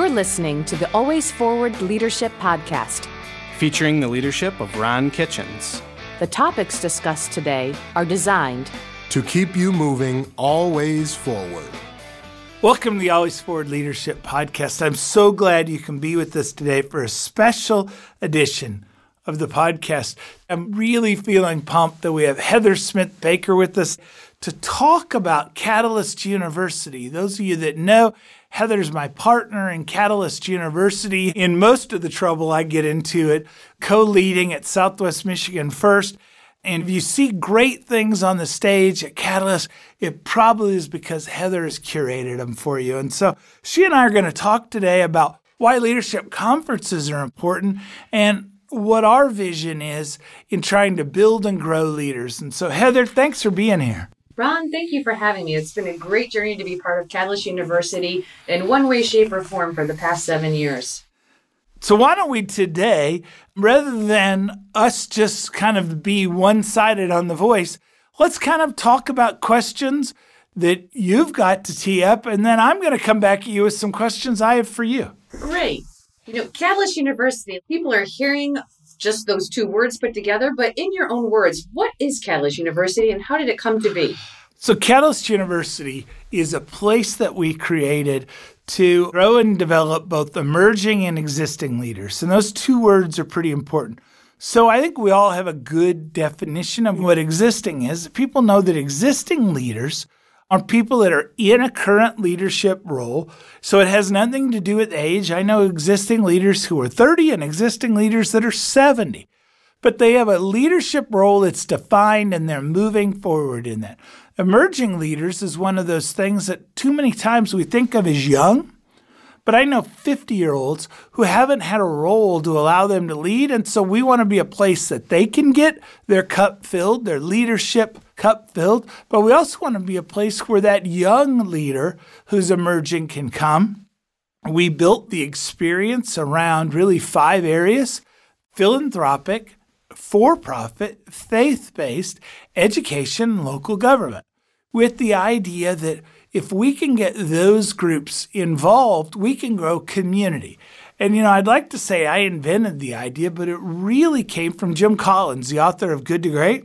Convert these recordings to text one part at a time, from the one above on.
You're listening to the Always Forward Leadership Podcast, featuring the leadership of Ron Kitchens. The topics discussed today are designed to keep you moving always forward. Welcome to the Always Forward Leadership Podcast. I'm so glad you can be with us today for a special edition of the podcast. I'm really feeling pumped that we have Heather Smith Baker with us to talk about Catalyst University. Those of you that know, Heather's my partner in Catalyst University. In most of the trouble I get into it, co-leading at Southwest Michigan First. And if you see great things on the stage at Catalyst, it probably is because Heather has curated them for you. And so she and I are going to talk today about why leadership conferences are important and what our vision is in trying to build and grow leaders. And so Heather, thanks for being here. Ron, thank you for having me. It's been a great journey to be part of Catalyst University in one way, shape, or form for the past 7 years. So why don't we today, rather than us just kind of be one-sided on the voice, let's kind of talk about questions that you've got to tee up, and then I'm going to come back at you with some questions I have for you. Great. Catalyst University, people are hearing just those two words put together, but in your own words, what is Catalyst University and how did it come to be? So Catalyst University is a place that we created to grow and develop both emerging and existing leaders. And those two words are pretty important. So I think we all have a good definition of what existing is. People know that existing leaders are people that are in a current leadership role. So it has nothing to do with age. I know existing leaders who are 30 and existing leaders that are 70. But they have a leadership role that's defined and they're moving forward in that. Emerging leaders is one of those things that too many times we think of as young. But I know 50-year-olds who haven't had a role to allow them to lead. And so we want to be a place that they can get their cup filled, their leadership cup filled. But we also want to be a place where that young leader who's emerging can come. We built the experience around really 5 areas: philanthropic, for-profit, faith-based, education, and local government, with the idea that if we can get those groups involved, we can grow community. And, I'd like to say I invented the idea, but it really came from Jim Collins, the author of Good to Great.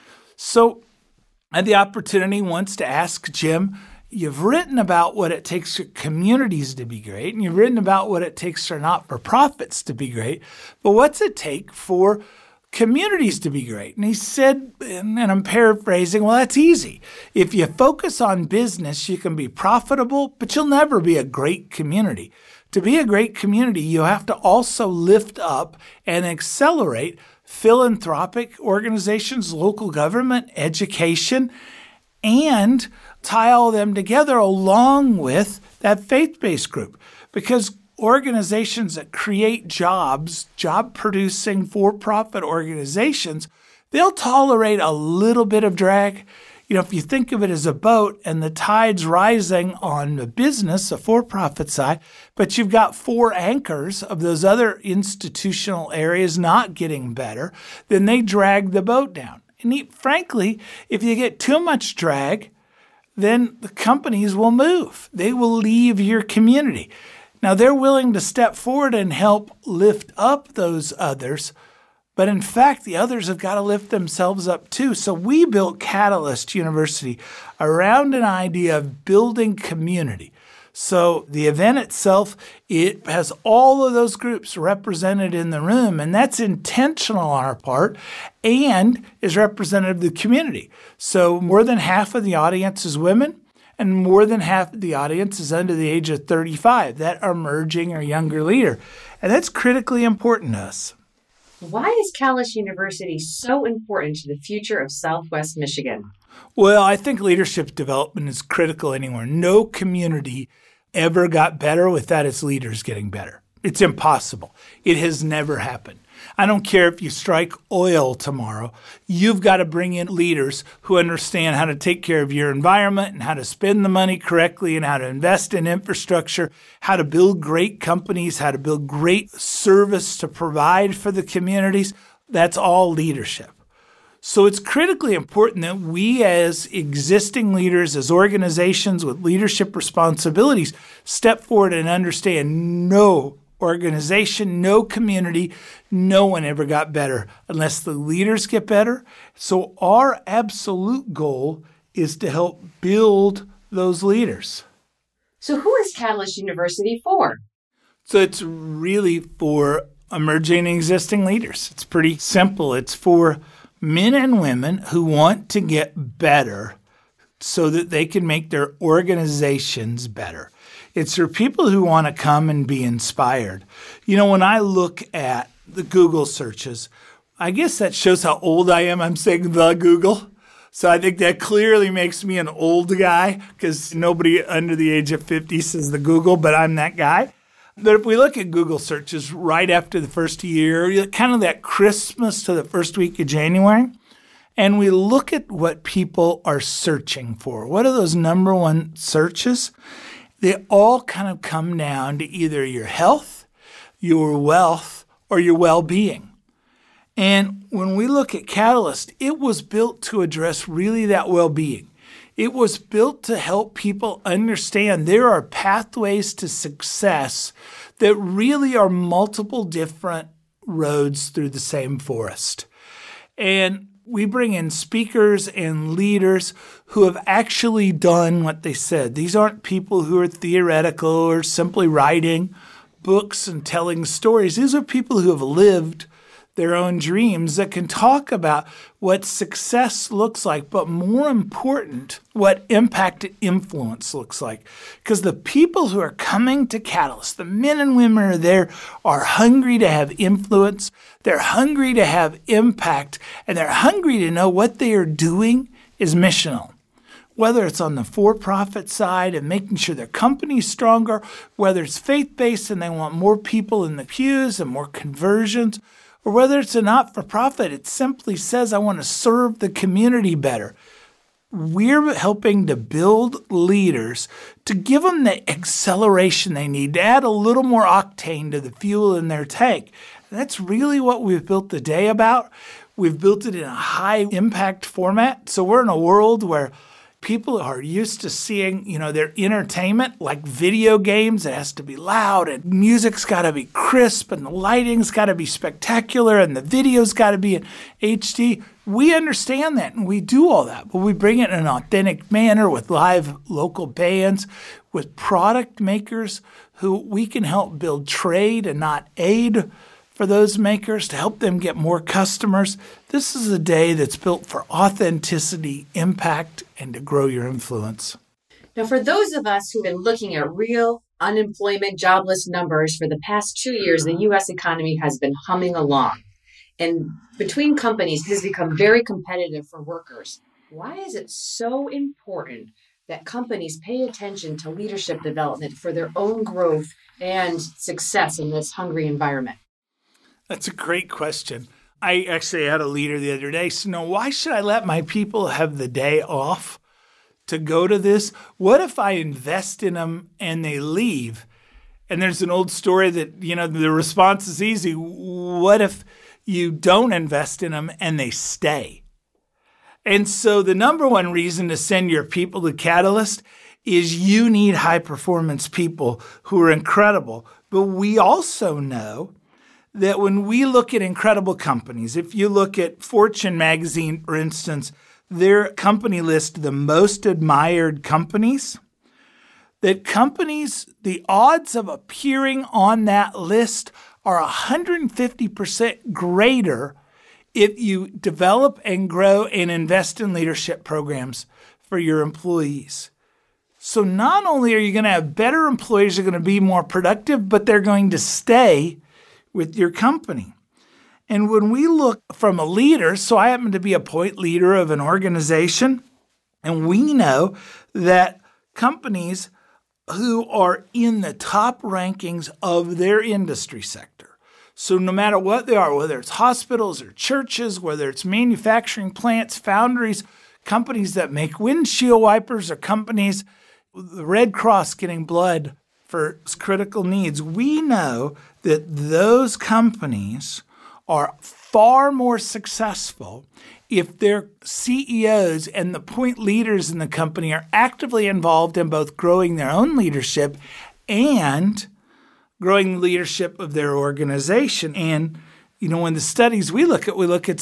So I had the opportunity once to ask Jim, you've written about what it takes for communities to be great, and you've written about what it takes for not-for-profits to be great, but what's it take for communities to be great? And he said, and I'm paraphrasing, well, that's easy. If you focus on business, you can be profitable, but you'll never be a great community. To be a great community, you have to also lift up and accelerate philanthropic organizations, local government, education, and tie all them together along with that faith-based group. Because organizations that create jobs, job-producing for-profit organizations, they'll tolerate a little bit of drag. If you think of it as a boat and the tide's rising on the business, the for-profit side, but you've got 4 anchors of those other institutional areas not getting better, then they drag the boat down. And frankly, if you get too much drag, then the companies will move. They will leave your community. Now, they're willing to step forward and help lift up those others, but in fact, the others have got to lift themselves up too. So we built Catalyst University around an idea of building community. So the event itself, it has all of those groups represented in the room, and that's intentional on our part and is representative of the community. So more than half of the audience is women, and more than half of the audience is under the age of 35, that emerging or younger leader. And that's critically important to us. Why is Catalyst University so important to the future of Southwest Michigan? Well, I think leadership development is critical anywhere. No community ever got better without its leaders getting better. It's impossible. It has never happened. I don't care if you strike oil tomorrow. You've got to bring in leaders who understand how to take care of your environment and how to spend the money correctly and how to invest in infrastructure, how to build great companies, how to build great service to provide for the communities. That's all leadership. So it's critically important that we as existing leaders, as organizations with leadership responsibilities, step forward and understand no organization, no community, no one ever got better unless the leaders get better. So our absolute goal is to help build those leaders. So who is Catalyst University for? So it's really for emerging and existing leaders. It's pretty simple. It's for men and women who want to get better so that they can make their organizations better. It's for people who want to come and be inspired. You know, when I look at the Google searches, I guess that shows how old I am. I'm saying the Google. So I think that clearly makes me an old guy because nobody under the age of 50 says the Google, but I'm that guy. But if we look at Google searches right after the first year, kind of that Christmas to the first week of January, and we look at what people are searching for. What are those number one searches? They all kind of come down to either your health, your wealth, or your well-being. And when we look at Catalyst, it was built to address really that well-being. It was built to help people understand there are pathways to success that really are multiple different roads through the same forest. And we bring in speakers and leaders who have actually done what they said. These aren't people who are theoretical or simply writing books and telling stories. These are people who have lived their own dreams that can talk about what success looks like, but more important, what impact and influence looks like. Because the people who are coming to Catalyst, the men and women are there, are hungry to have influence, they're hungry to have impact, and they're hungry to know what they are doing is missional. Whether it's on the for-profit side and making sure their company's stronger, whether it's faith-based and they want more people in the pews and more conversions, or whether it's a not-for-profit, it simply says, I want to serve the community better. We're helping to build leaders to give them the acceleration they need, to add a little more octane to the fuel in their tank. And that's really what we've built the day about. We've built it in a high-impact format. So we're in a world where people are used to seeing, their entertainment like video games. It has to be loud and music's got to be crisp and the lighting's got to be spectacular and the video's got to be in HD. We understand that and we do all that, but we bring it in an authentic manner with live local bands, with product makers who we can help build trade and not aid for those makers to help them get more customers. This is a day that's built for authenticity, impact, and to grow your influence. Now, for those of us who've been looking at real unemployment, jobless numbers for the past 2 years, the U.S. economy has been humming along. And between companies, it has become very competitive for workers. Why is it so important that companies pay attention to leadership development for their own growth and success in this hungry environment? That's a great question. I actually had a leader the other day say, why should I let my people have the day off to go to this? What if I invest in them and they leave? And there's an old story that, the response is easy. What if you don't invest in them and they stay? And so the number one reason to send your people to Catalyst is you need high-performance people who are incredible. But we also know that when we look at incredible companies, if you look at Fortune magazine, for instance, their company list, the most admired companies, that companies, the odds of appearing on that list are 150% greater if you develop and grow and invest in leadership programs for your employees. So not only are you going to have better employees, they're going to be more productive, but they're going to stay with your company. And when we look from a leader, so I happen to be a point leader of an organization, and we know that companies who are in the top rankings of their industry sector, so no matter what they are, whether it's hospitals or churches, whether it's manufacturing plants, foundries, companies that make windshield wipers, or companies, the Red Cross getting blood for critical needs, we know that those companies are far more successful if their CEOs and the point leaders in the company are actively involved in both growing their own leadership and growing the leadership of their organization. And, when the studies we look at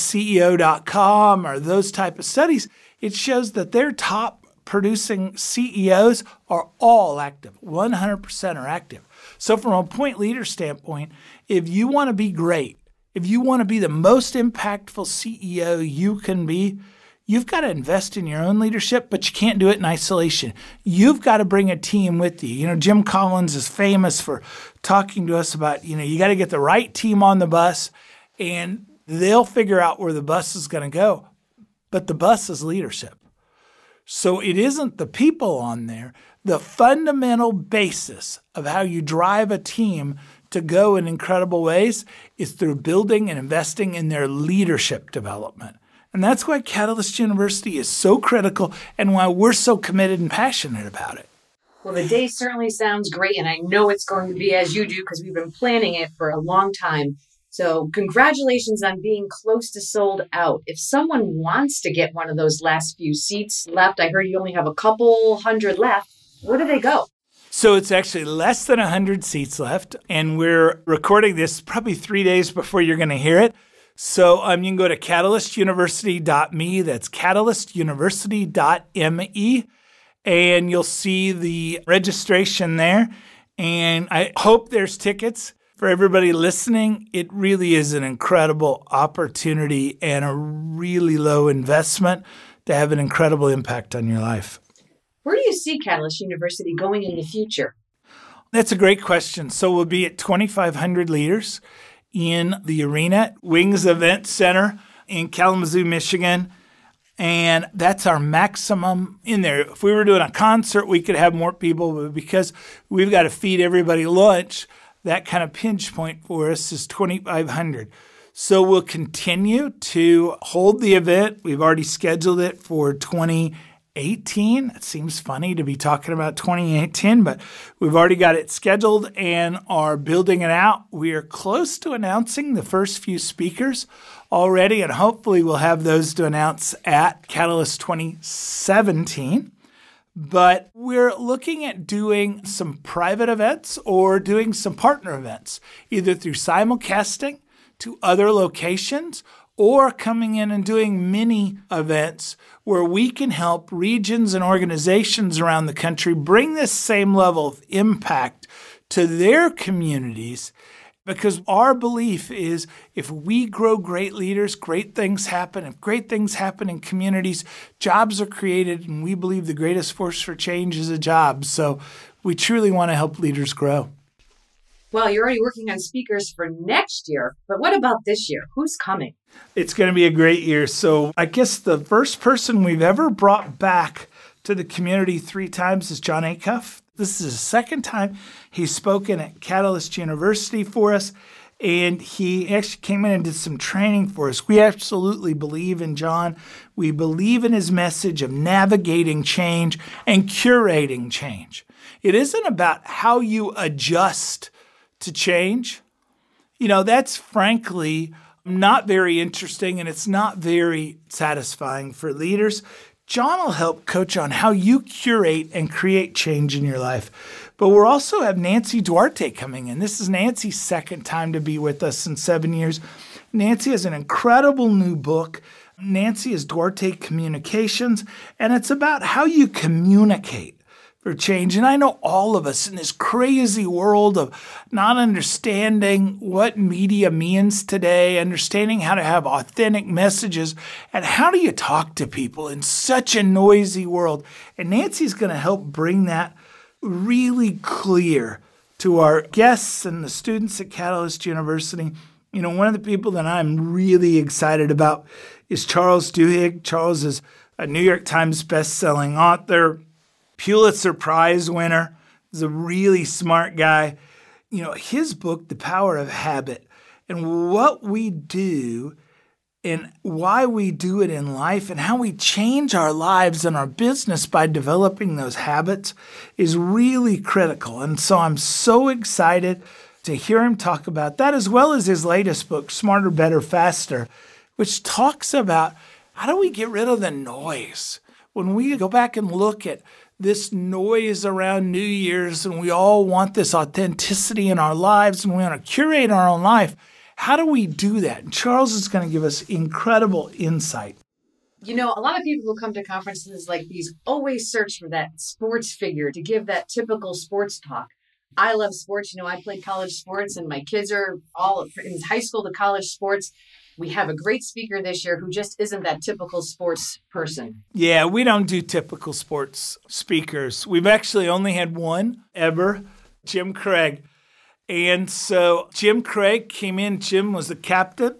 CEO.com or those type of studies, it shows that their top producing CEOs are all active. 100% are active. So from a point leader standpoint, if you want to be great, if you want to be the most impactful CEO you can be, you've got to invest in your own leadership, but you can't do it in isolation. You've got to bring a team with you. Jim Collins is famous for talking to us about, you got to get the right team on the bus, and they'll figure out where the bus is going to go. But the bus is leadership. So it isn't the people on there. The fundamental basis of how you drive a team to go in incredible ways is through building and investing in their leadership development. And that's why Catalyst University is so critical and why we're so committed and passionate about it. Well, the day certainly sounds great, and I know it's going to be as you do because we've been planning it for a long time. So congratulations on being close to sold out. If someone wants to get one of those last few seats left, I heard you only have a couple hundred left. Where do they go? So it's actually less than 100 seats left, and we're recording this probably 3 days before you're going to hear it. So you can go to catalystuniversity.me. That's catalystuniversity.me, and you'll see the registration there. And I hope there's tickets. For everybody listening, it really is an incredible opportunity and a really low investment to have an incredible impact on your life. Where do you see Catalyst University going in the future? That's a great question. So we'll be at 2,500 leaders in the arena, Wings Event Center in Kalamazoo, Michigan. And that's our maximum in there. If we were doing a concert, we could have more people, but because we've got to feed everybody lunch, that kind of pinch point for us is 2,500. So we'll continue to hold the event. We've already scheduled it for 2018. It seems funny to be talking about 2018, but we've already got it scheduled and are building it out. We are close to announcing the first few speakers already, and hopefully we'll have those to announce at Catalyst 2017. But we're looking at doing some private events or doing some partner events, either through simulcasting to other locations or coming in and doing mini events where we can help regions and organizations around the country bring this same level of impact to their communities. Because our belief is if we grow great leaders, great things happen. If great things happen in communities, jobs are created, and we believe the greatest force for change is a job. So we truly want to help leaders grow. Well, you're already working on speakers for next year, but what about this year? Who's coming? It's going to be a great year. So I guess the first person we've ever brought back to the community 3 times is Jon Acuff. This is the second time he's spoken at Catalyst University for us, and he actually came in and did some training for us. We absolutely believe in Jon. We believe in his message of navigating change and curating change. It isn't about how you adjust to change. That's frankly not very interesting, and it's not very satisfying for leaders. Jon will help coach on how you curate and create change in your life. But we'll also have Nancy Duarte coming in. This is Nancy's second time to be with us in 7 years. Nancy has an incredible new book. Nancy is Duarte Communications, and it's about how you communicate for change. And I know all of us in this crazy world of not understanding what media means today, understanding how to have authentic messages, and how do you talk to people in such a noisy world. And Nancy's going to help bring that really clear to our guests and the students at Catalyst University. One of the people that I'm really excited about is Charles Duhigg. Charles is a New York Times best-selling author, Pulitzer Prize winner. He's a really smart guy. His book, The Power of Habit, and what we do and why we do it in life and how we change our lives and our business by developing those habits is really critical. And so I'm so excited to hear him talk about that, as well as his latest book, Smarter, Better, Faster, which talks about how do we get rid of the noise? When we go back and look at this noise around New Year's and we all want this authenticity in our lives and we want to curate our own life, how do we do that? And Charles is going to give us incredible insight. You know, a lot of people who come to conferences like these always search for that sports figure to give that typical sports talk. I love sports. You know, I played college sports and my kids are all in high school to college sports. We have a great speaker this year who just isn't that typical sports person. Yeah, we don't do typical sports speakers. We've actually only had one ever, Jim Craig. And so Jim Craig came in. Jim was the captain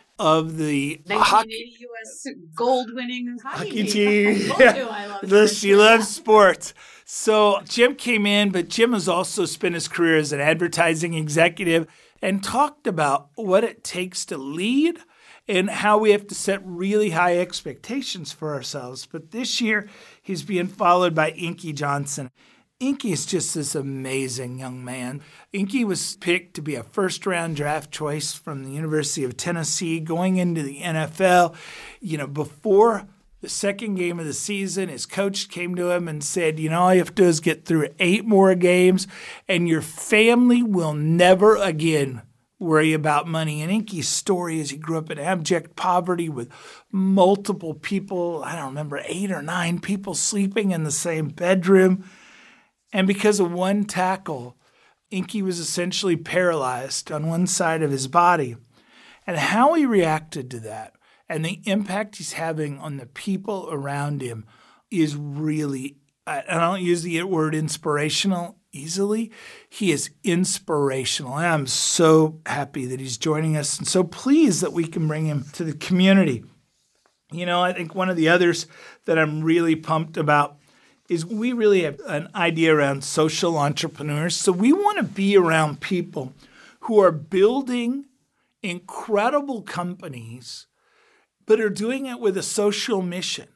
of the 1980 U.S. gold-winning hockey team. I love She loves sports. So Jim came in, but Jim has also spent his career as an advertising executive and talked about what it takes to lead and how we have to set really high expectations for ourselves. But this year, he's being followed by Inky Johnson. Inky is just this amazing young man. Inky was picked to be a first-round draft choice from the University of Tennessee going into the NFL. You know, before the second game of the season, his coach came to him and said, you know, all you have to do is get through 8 more games and your family will never again worry about money. And Inky's story is he grew up in abject poverty with multiple people, I don't remember, 8 or 9 people sleeping in the same bedroom. And because of one tackle, Inky was essentially paralyzed on one side of his body. And how he reacted to that and the impact he's having on the people around him is really, I don't use the word inspirational easily. He is inspirational. And I'm so happy that he's joining us and so pleased that we can bring him to the community. You know, I think one of the others that I'm really pumped about is we really have an idea around social entrepreneurs. So we want to be around people who are building incredible companies, but are doing it with a social mission.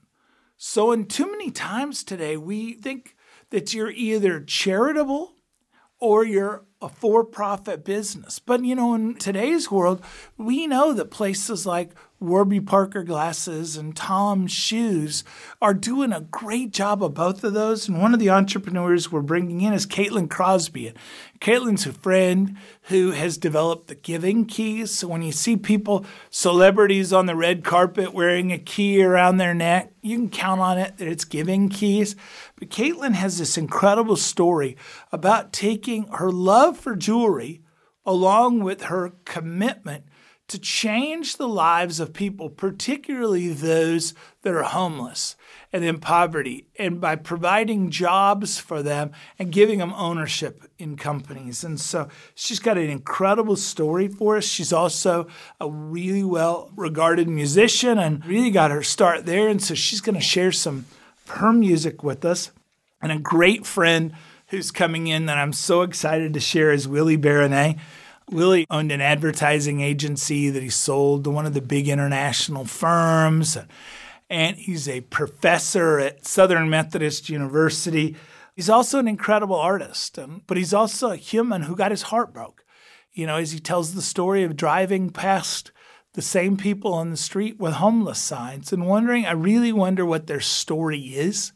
So in too many times today, we think that you're either charitable or you're a for-profit business. But, you know, in today's world, we know that places like Warby Parker Glasses and Tom's Shoes are doing a great job of both of those. And one of the entrepreneurs we're bringing in is Caitlin Crosby. And Caitlin's a friend who has developed the Giving Keys. So when you see people, celebrities on the red carpet wearing a key around their neck, you can count on it that it's Giving Keys. But Caitlin has this incredible story about taking her love for jewelry along with her commitment to change the lives of people, particularly those that are homeless and in poverty, and by providing jobs for them and giving them ownership in companies. And so she's got an incredible story for us. She's also a really well-regarded musician and really got her start there. And so she's going to share some of her music with us. And a great friend who's coming in that I'm so excited to share is Willie Baronet. Willie owned an advertising agency that he sold to one of the big international firms. And he's a professor at Southern Methodist University. He's also an incredible artist, but he's also a human who got his heart broke. You know, as he tells the story of driving past the same people on the street with homeless signs and I really wonder what their story is.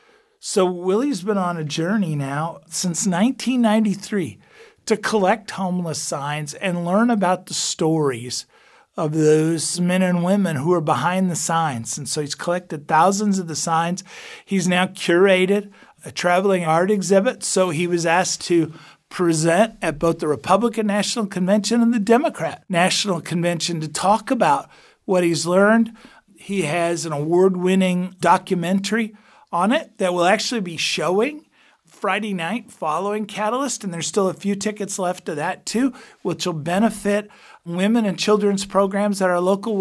So Willie's been on a journey now since 1993 to collect homeless signs and learn about the stories of those men and women who are behind the signs. And so he's collected thousands of the signs. He's now curated a traveling art exhibit. So he was asked to present at both the Republican National Convention and the Democrat National Convention to talk about what he's learned. He has an award-winning documentary on it that will actually be showing Friday night following Catalyst, and there's still a few tickets left of that too, which will benefit women and children's programs at our local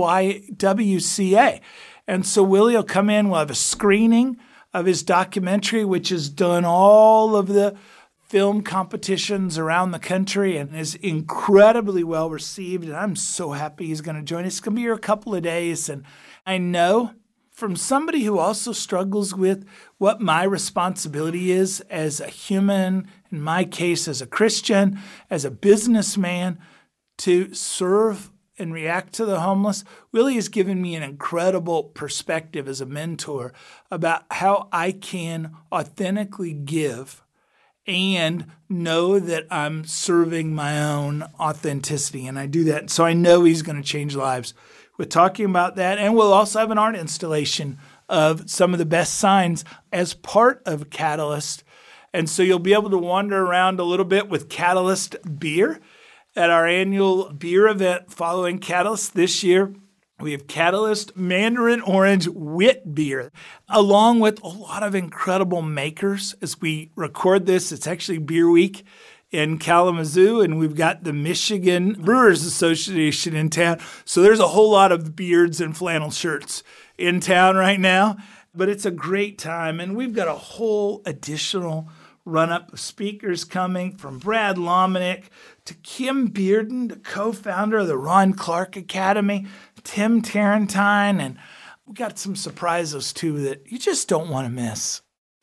YWCA. And so Willie will come in, we'll have a screening of his documentary, which has done all of the film competitions around the country and is incredibly well received. And I'm so happy he's going to join us. It's going to be here a couple of days. And I know from somebody who also struggles with what my responsibility is as a human, in my case as a Christian, as a businessman, to serve and react to the homeless really has given me an incredible perspective as a mentor about how I can authentically give and know that I'm serving my own authenticity. And I do that. So I know he's going to change lives. We're talking about that. And we'll also have an art installation of some of the best signs as part of Catalyst. And so you'll be able to wander around a little bit with Catalyst beer at our annual beer event following Catalyst this year. We have Catalyst Mandarin Orange Wit Beer, along with a lot of incredible makers. As we record this, it's actually Beer Week in Kalamazoo, and we've got the Michigan Brewers Association in town. So there's a whole lot of beards and flannel shirts in town right now. But it's a great time, and we've got a whole additional run-up of speakers coming from Brad Lomenick to Kim Bearden, the co-founder of the Ron Clark Academy, Tim Tarantine, and we got some surprises too that you just don't want to miss.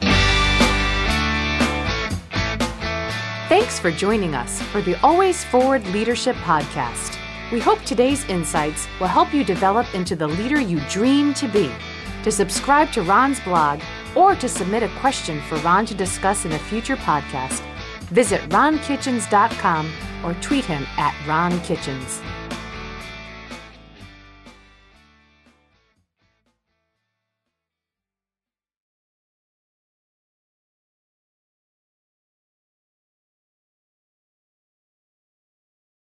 Thanks for joining us for the Always Forward Leadership Podcast. We hope today's insights will help you develop into the leader you dream to be. To subscribe to Ron's blog or to submit a question for Ron to discuss in a future podcast, visit ronkitchens.com or tweet him at Ron Kitchens.